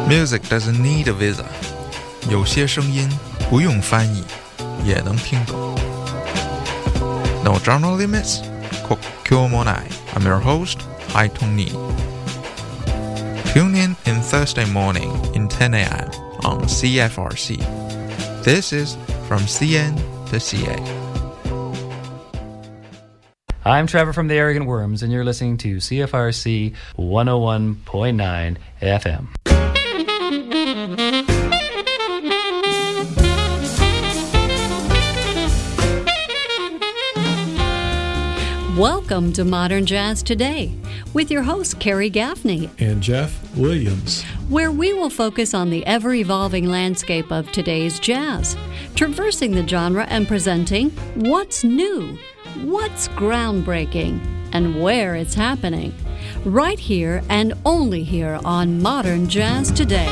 Music doesn't need a visa. 有些声音不用翻译也能听懂。No genre limits? Kokyo Monai. I'm your host, Hai Tongni. Tune in Thursday morning in 10 a.m. on CFRC. This is From CN to CA. I'm Trevor from the Arrogant Worms, and you're listening to CFRC 101.9 FM. Welcome to Modern Jazz Today with your host, Carrie Gaffney and Jeff Williams, where we will focus on the ever-evolving landscape of today's jazz, traversing the genre and presenting what's new, what's groundbreaking, and where it's happening, right here and only here on Modern Jazz Today.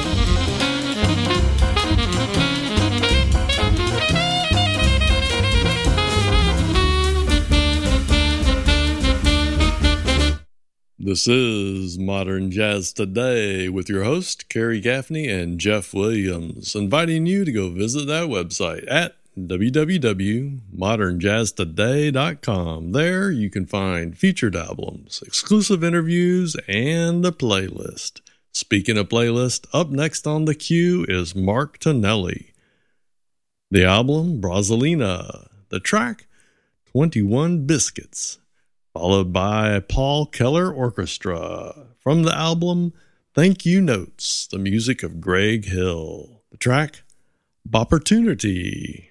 This is Modern Jazz Today with your host, Carrie Gaffney and Jeff Williams, inviting you to go visit that website at www.modernjazztoday.com. There you can find featured albums, exclusive interviews, and a playlist. Speaking of playlist, up next on the queue is Mark Tonelli. The album, Brasilina. The track, 21 Biscuits. Followed by Paul Keller Orchestra. From the album, Thank You Notes, the music of Greg Hill. The track, Bopportunity.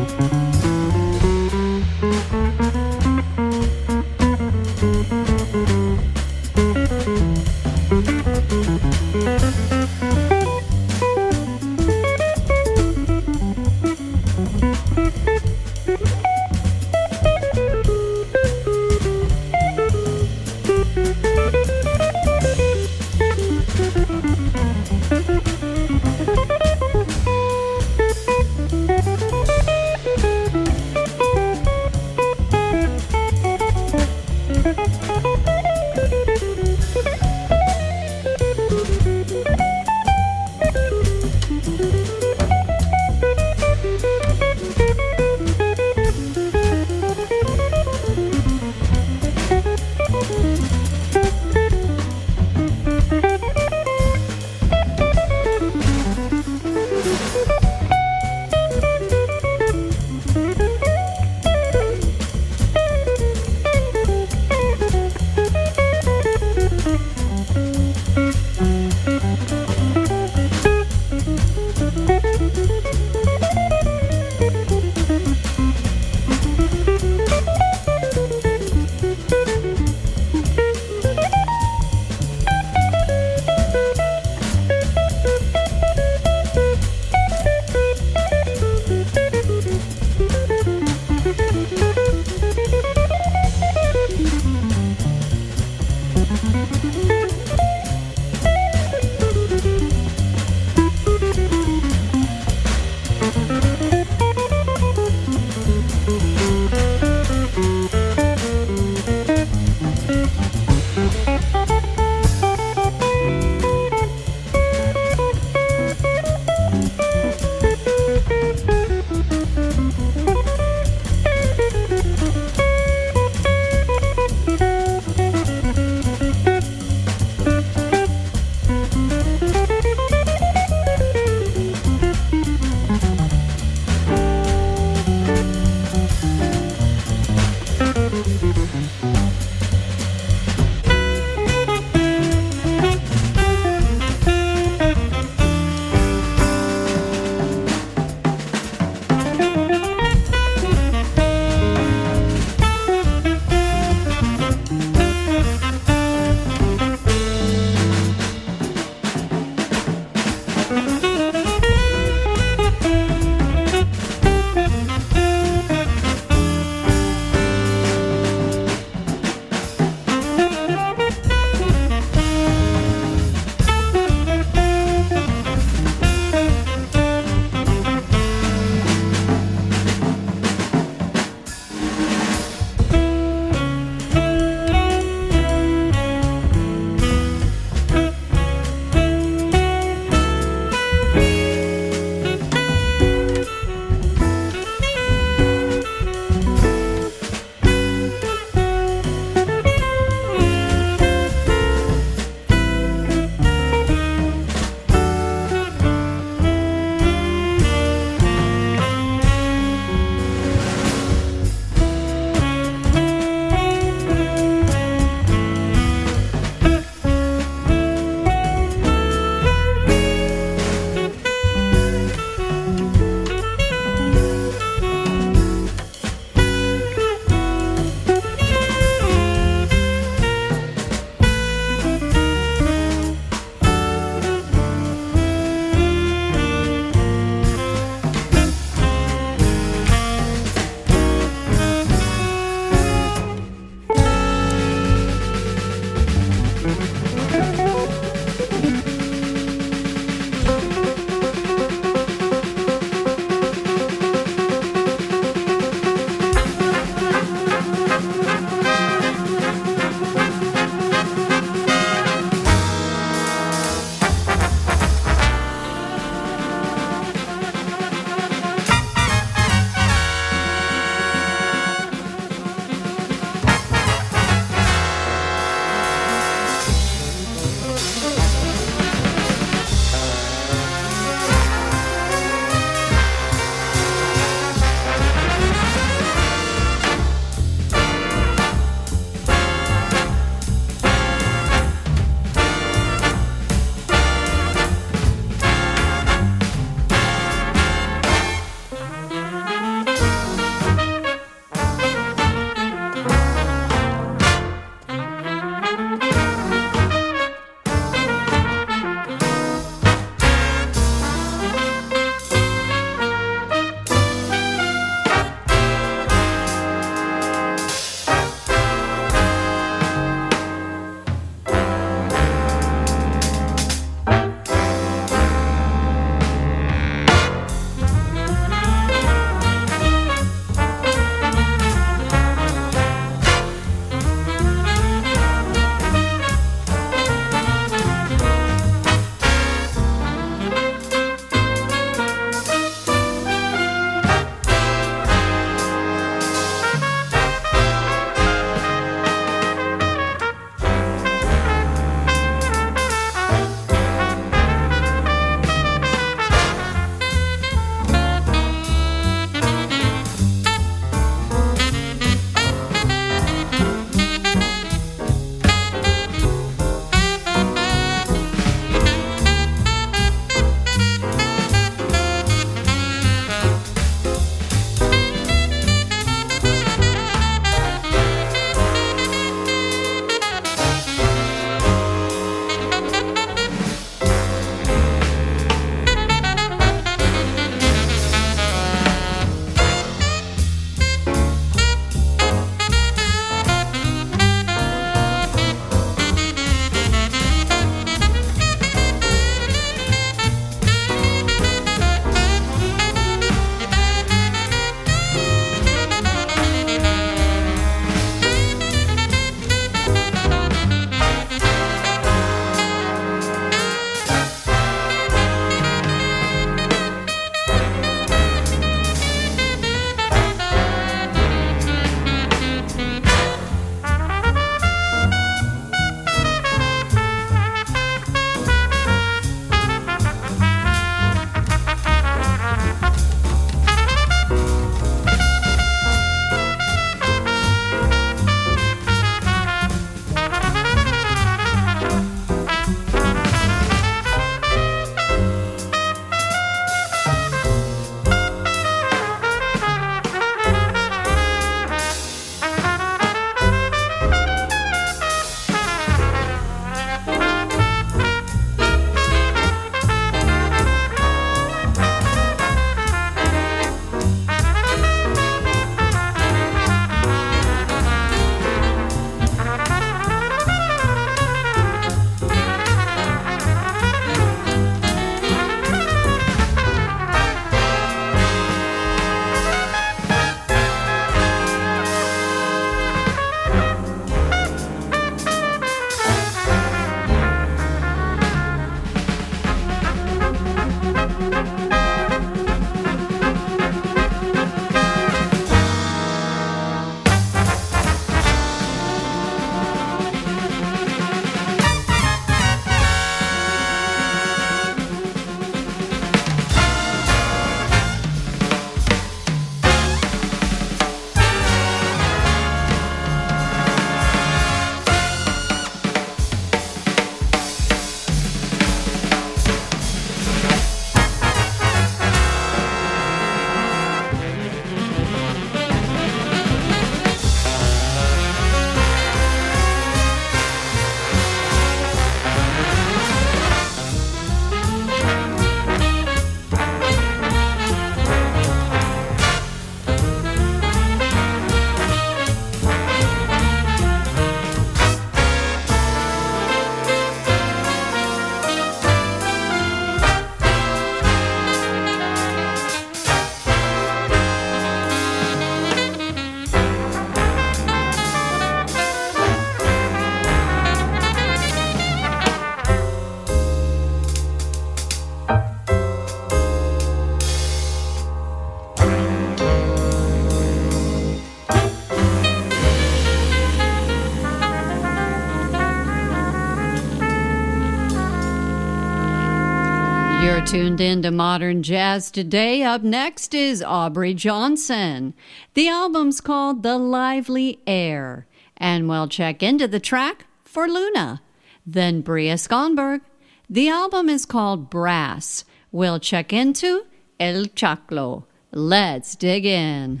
Tuned in to Modern Jazz today. Up next is Aubrey Johnson. The album's called The Lively Air, and we'll check into the track for Luna. Then Bria Skonberg. The album is called Brass. We'll check into El Chaclo. Let's dig in.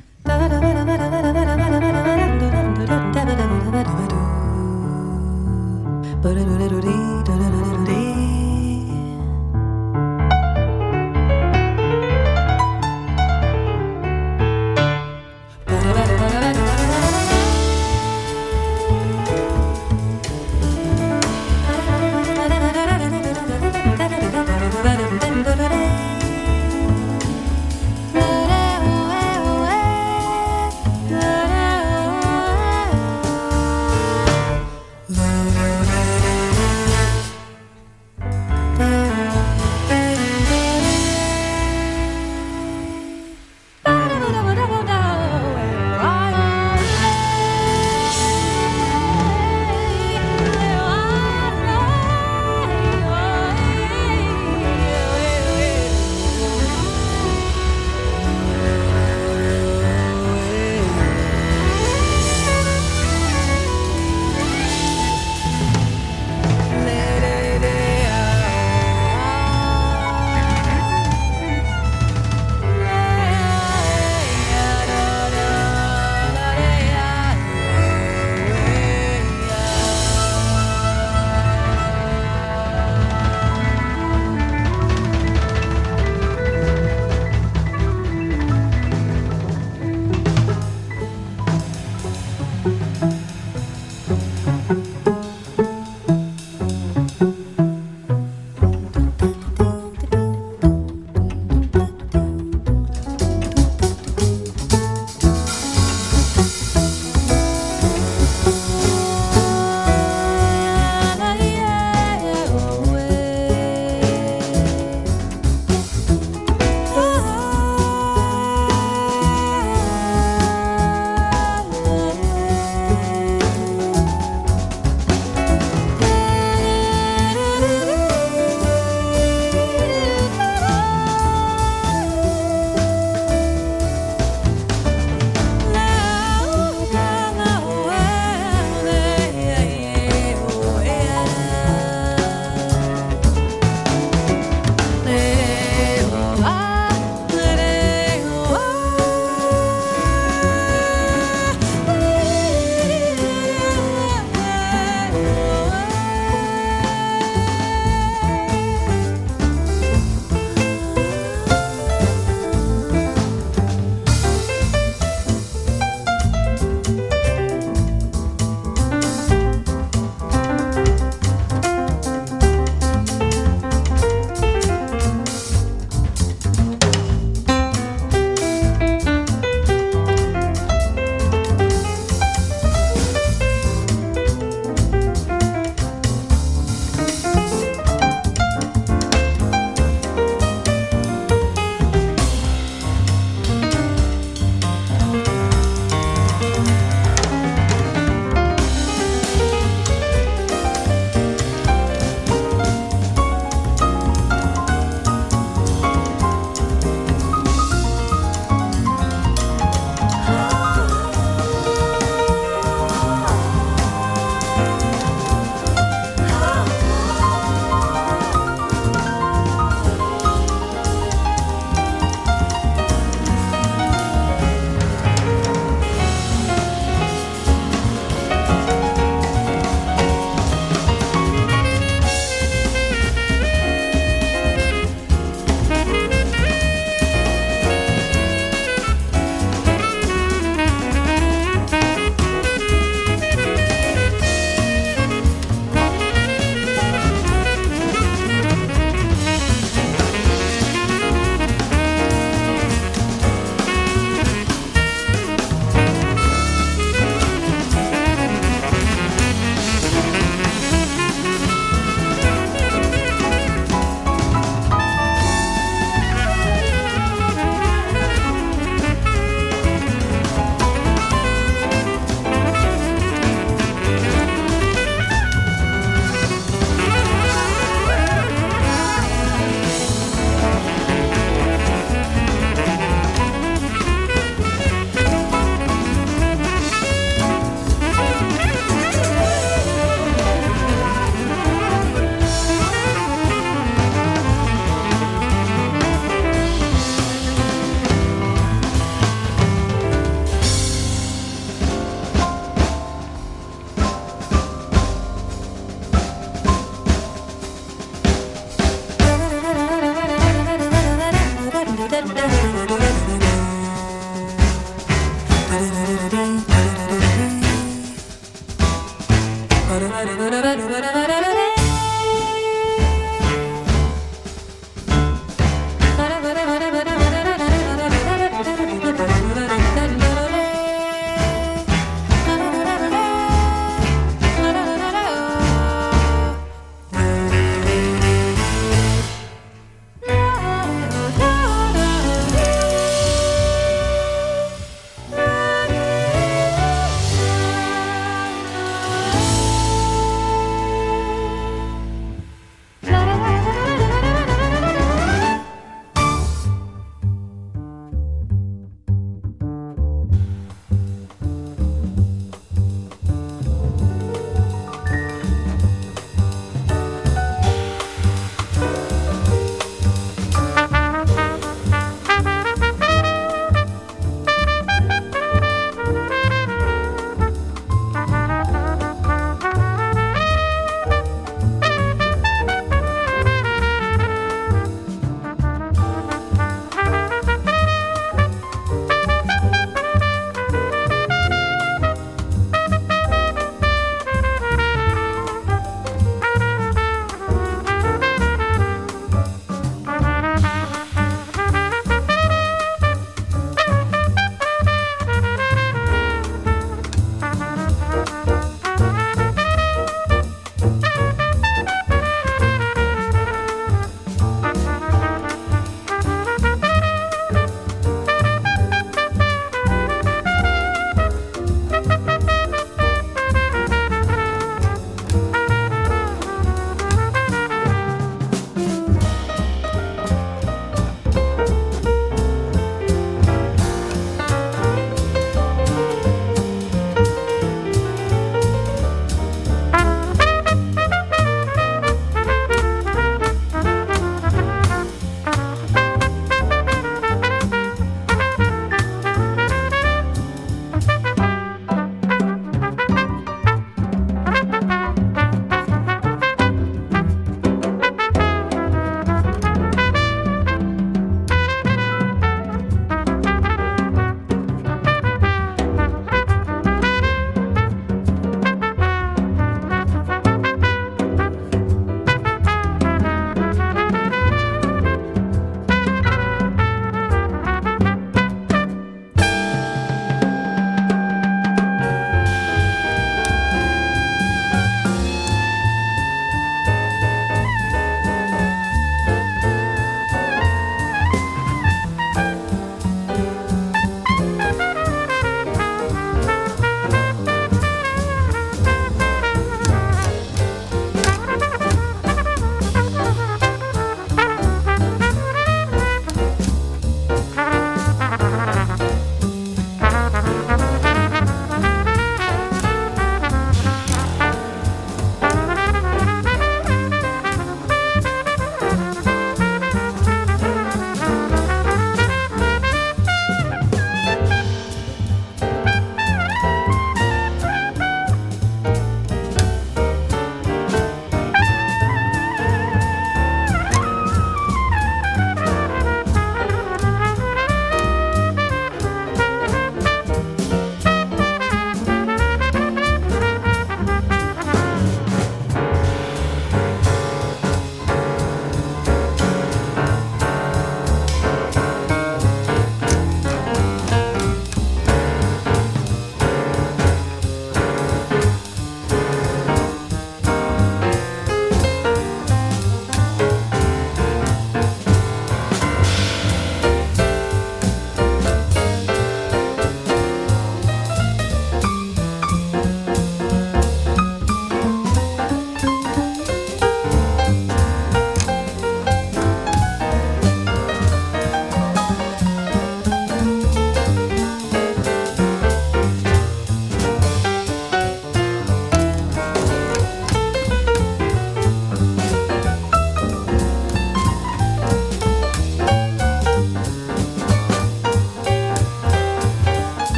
La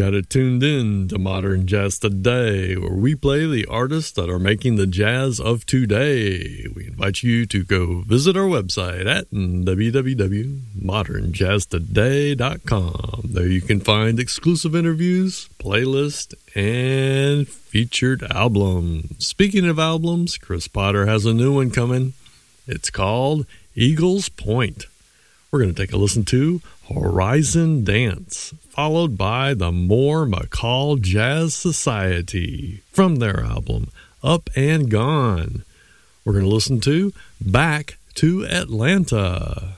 got it tuned in to Modern Jazz Today, where we play the artists that are making the jazz of today. We invite you to go visit our website at www.modernjazztoday.com. There you can find exclusive interviews, playlists, and featured albums. Speaking of albums, Chris Potter has a new one coming. It's called Eagles Point. We're going to take a listen to Horizon Dance, followed by the Moore McCall Jazz Society from their album Up and Gone. We're going to listen to Back to Atlanta.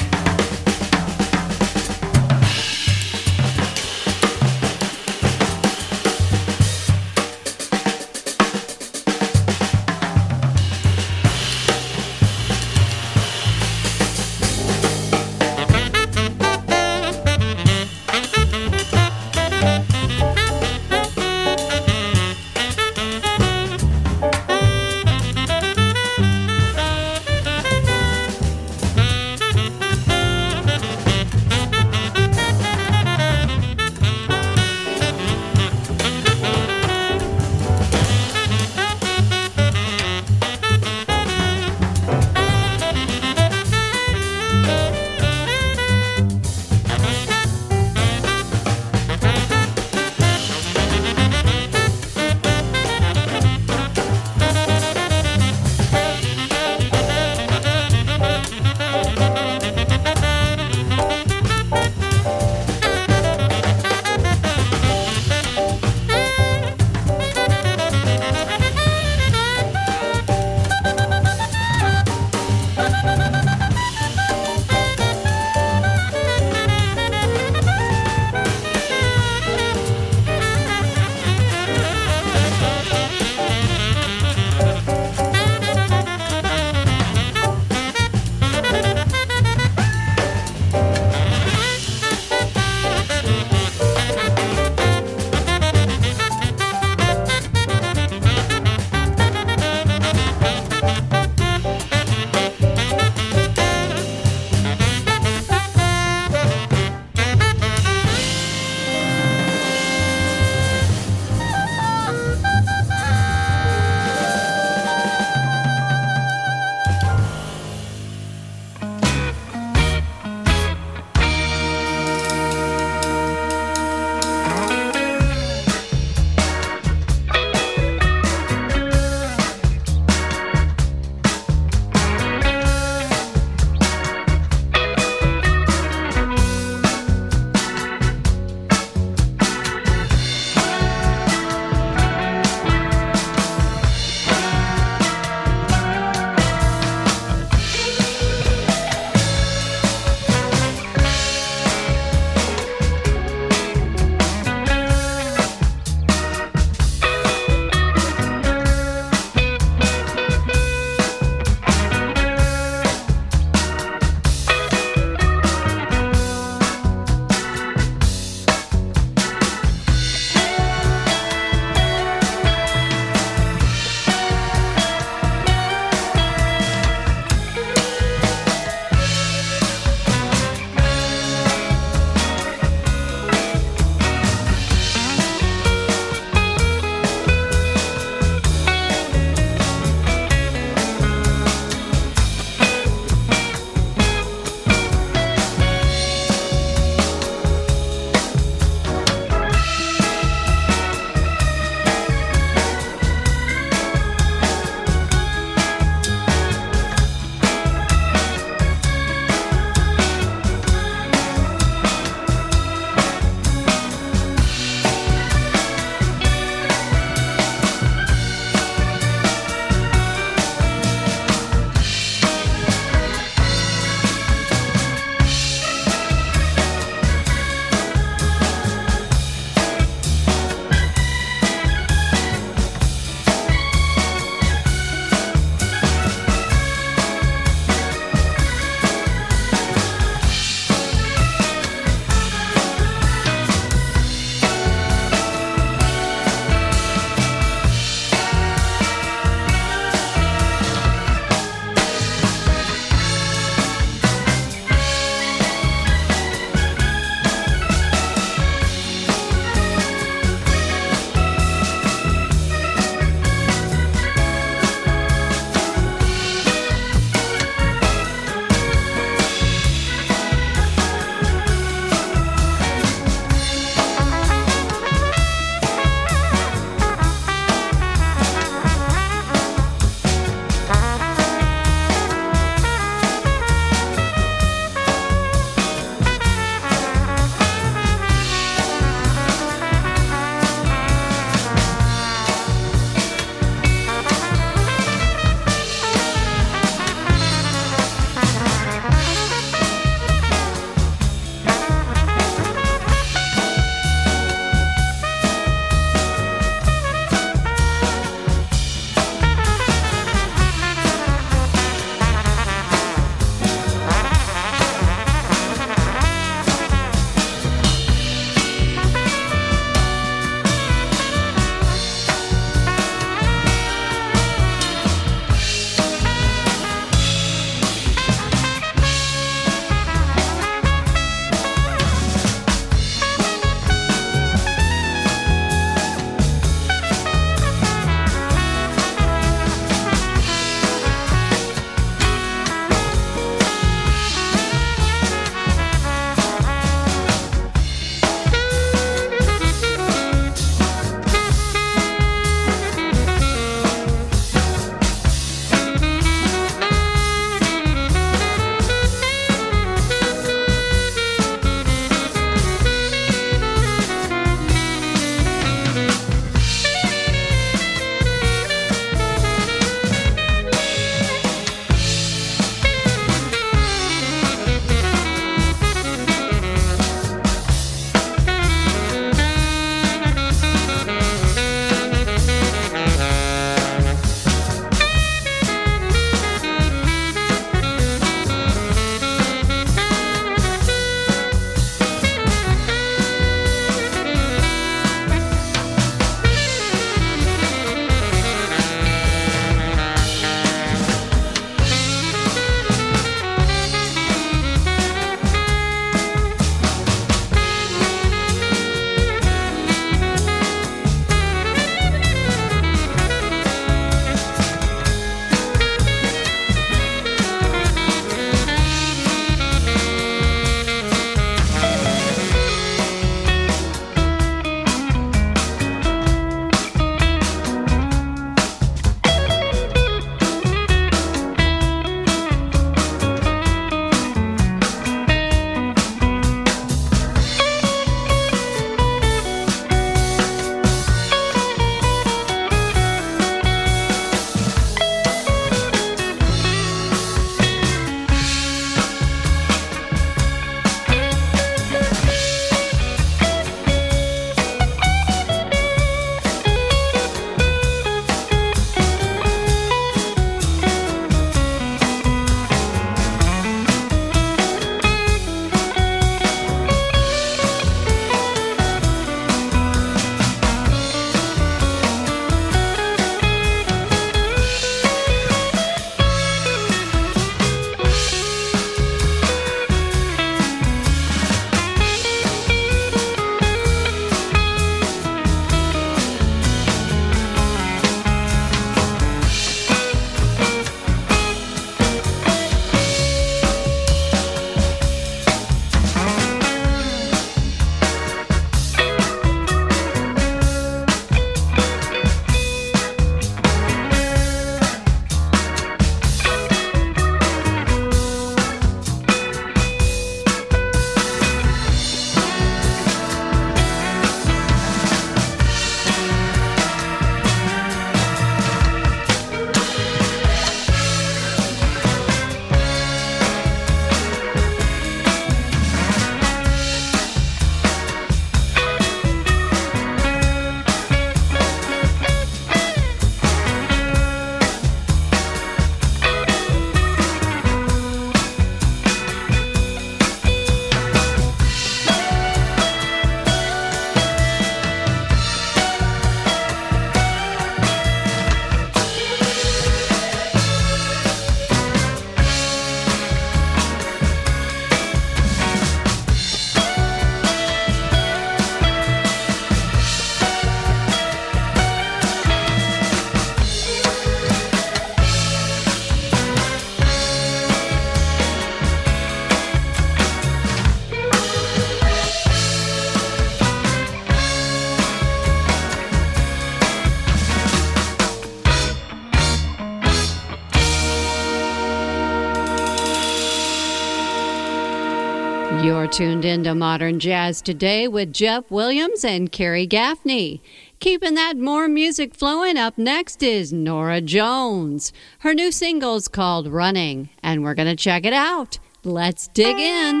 tuned into Modern Jazz Today with Jeff Williams and Carrie Gaffney. Keeping that more music flowing, up next is Norah Jones. Her new single's called Running, and we're going to check it out. Let's dig in.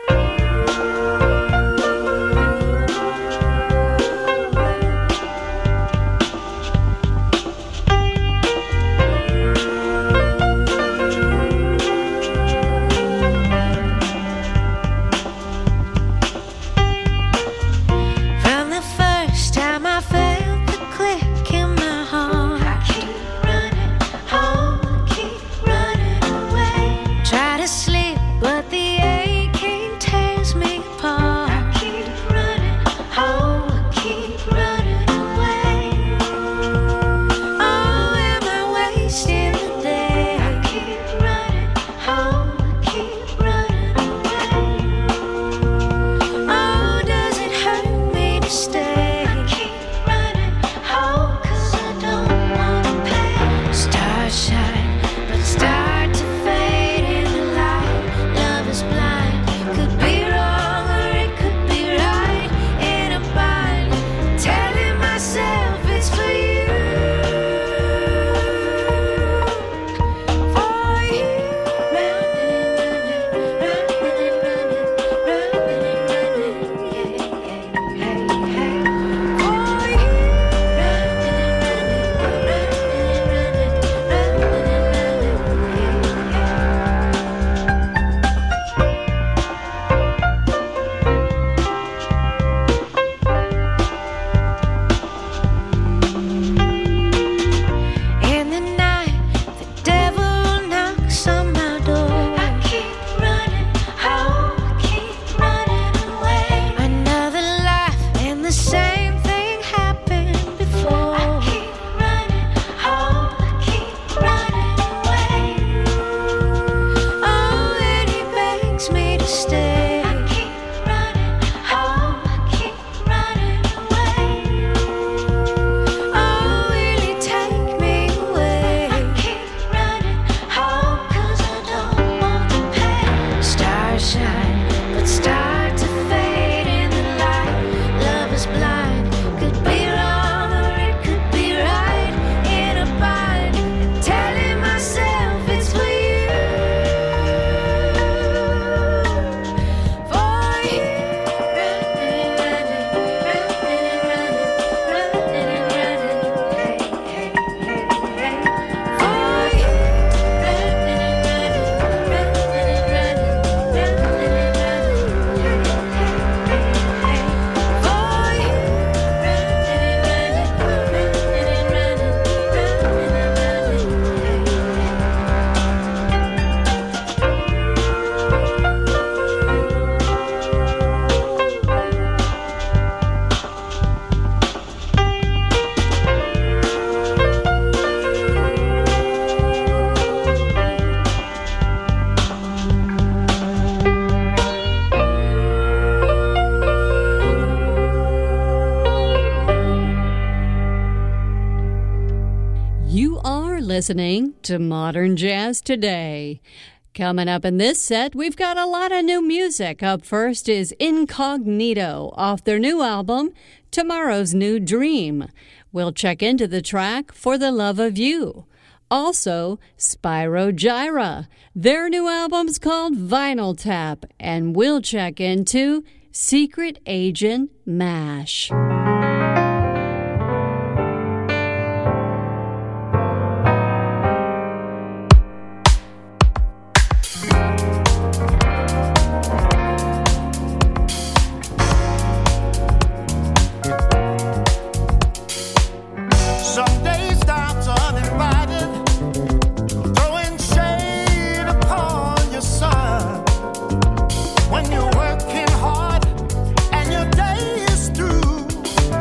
But the aching tears me apart. listening to Modern Jazz Today. Coming up in this set, we've got a lot of new music. Up first is Incognito off their new album, Tomorrow's New Dream. We'll check into the track For the Love of You. Also, Spyro Gyra. Their new album's called Vinyl Tap, and we'll check into Secret Agent MASH. When you're working hard and your day is through,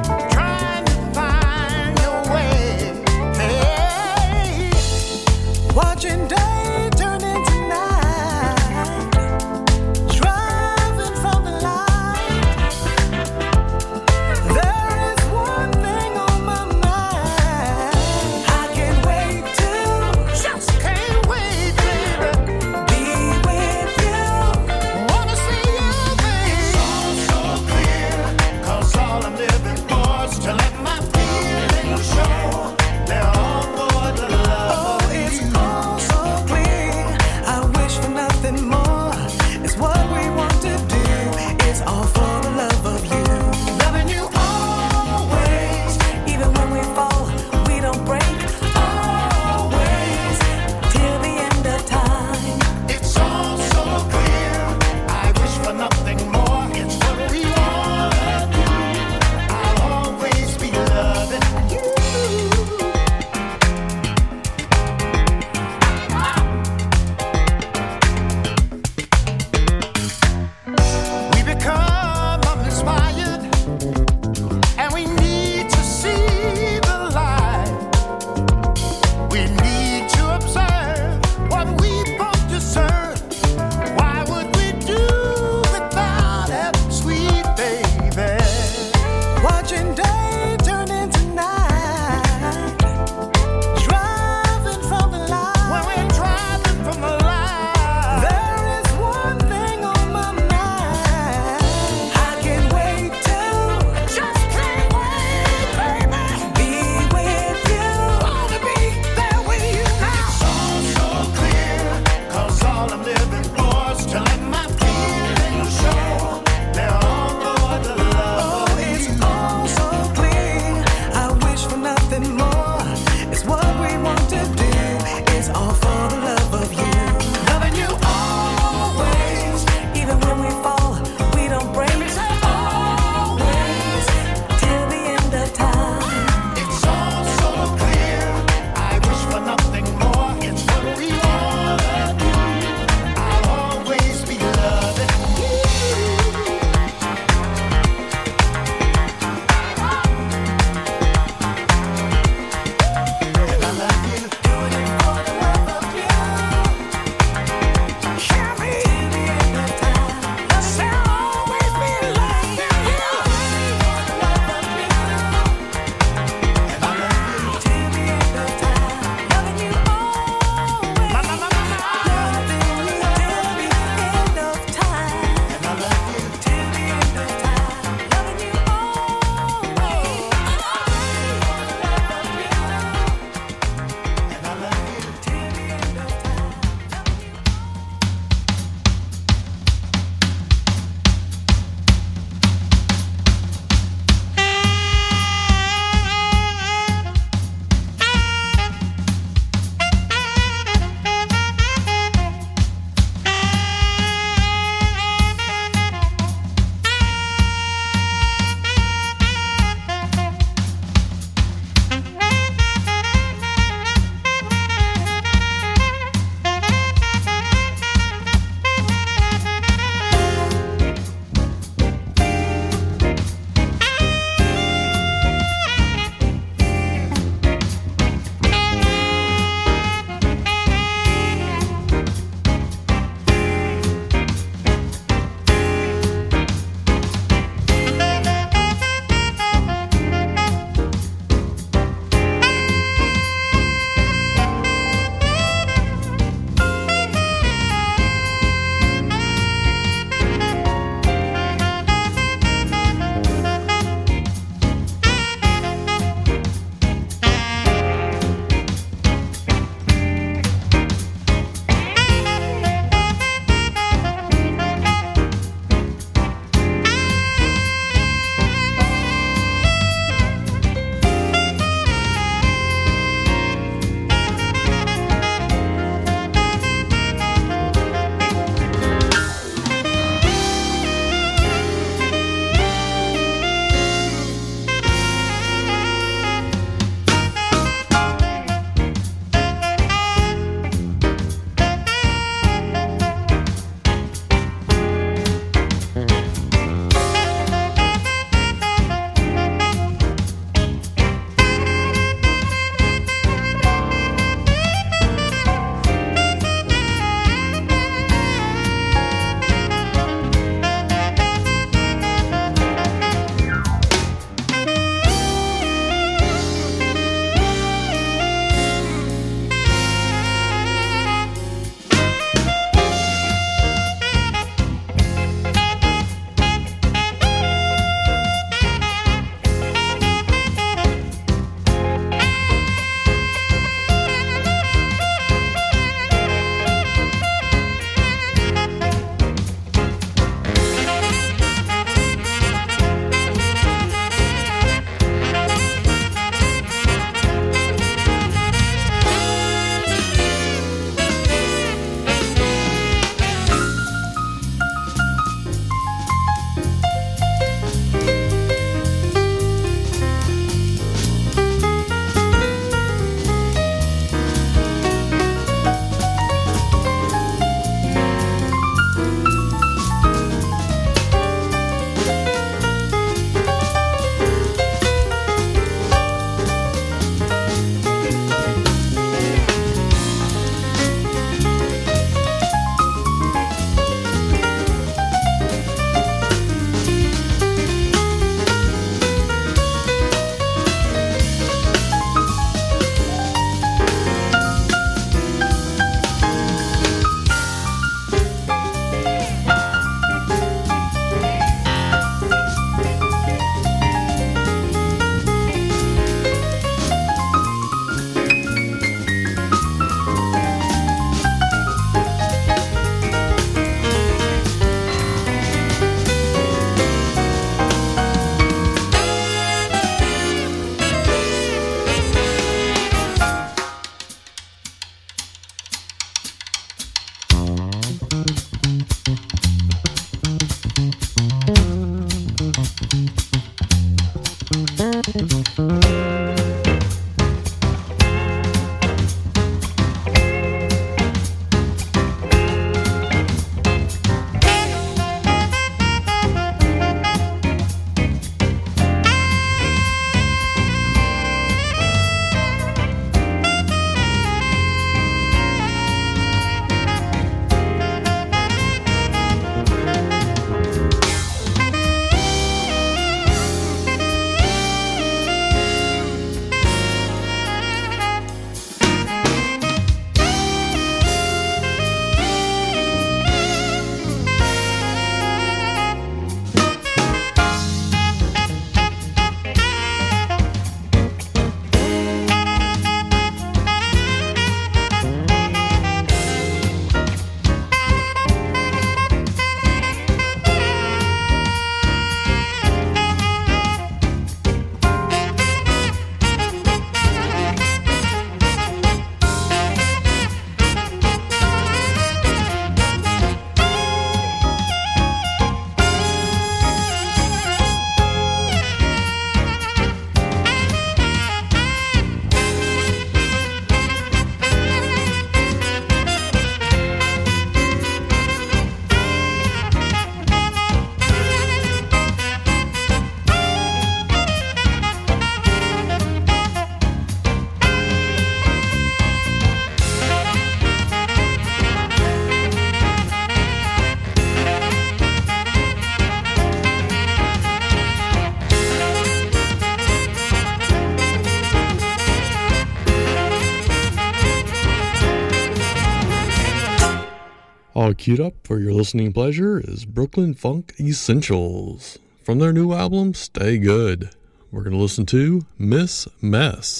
All queued up for your listening pleasure is Brooklyn Funk Essentials. From their new album, Stay Good, we're going to listen to Miss Mess.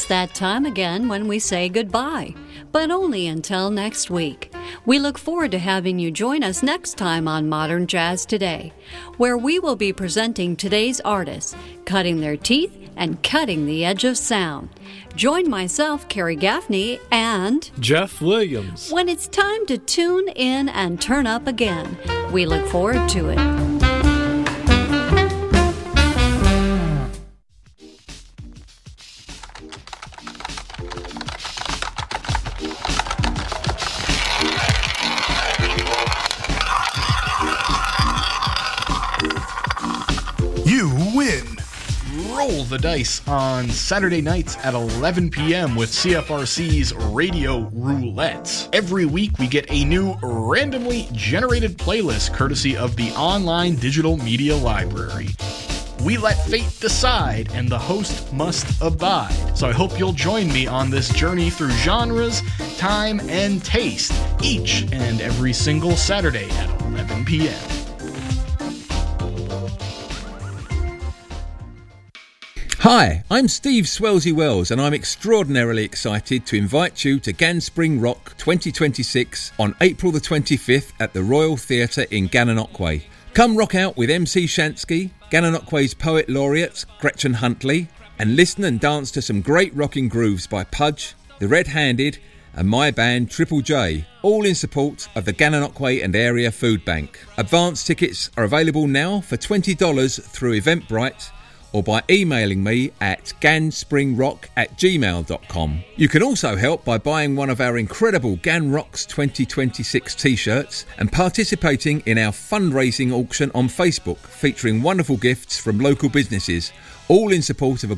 that time again when we say goodbye, but only until next week. We look forward to having you join us next time on Modern Jazz Today, where we will be presenting today's artists, cutting their teeth and cutting the edge of sound. Join myself, Carrie Gaffney, and Jeff Williams when it's time to tune in and turn up again. We look forward to it. You win. Roll the dice on Saturday nights at 11 p.m. with CFRC's Radio Roulette. Every week we get a new randomly generated playlist courtesy of the online digital media library. We let fate decide, and the host must abide. So I hope you'll join me on this journey through genres, time, and taste, each and every single Saturday at 11 p.m. Hi, I'm Steve Swelsey Wells, and I'm extraordinarily excited to invite you to Ganspring Rock 2026 on April the 25th at the Royal Theatre in Gananoque. Come rock out with MC Shansky, Gananoque's Poet Laureate Gretchen Huntley, and listen and dance to some great rocking grooves by Pudge, The Red Handed, and my band Triple J, all in support of the Gananoque and Area Food Bank. Advance tickets are available now for $20 through Eventbrite, or by emailing me at ganspringrock@gmail.com. You can also help by buying one of our incredible Gan Rocks 2026 t-shirts and participating in our fundraising auction on Facebook, featuring wonderful gifts from local businesses, all in support of a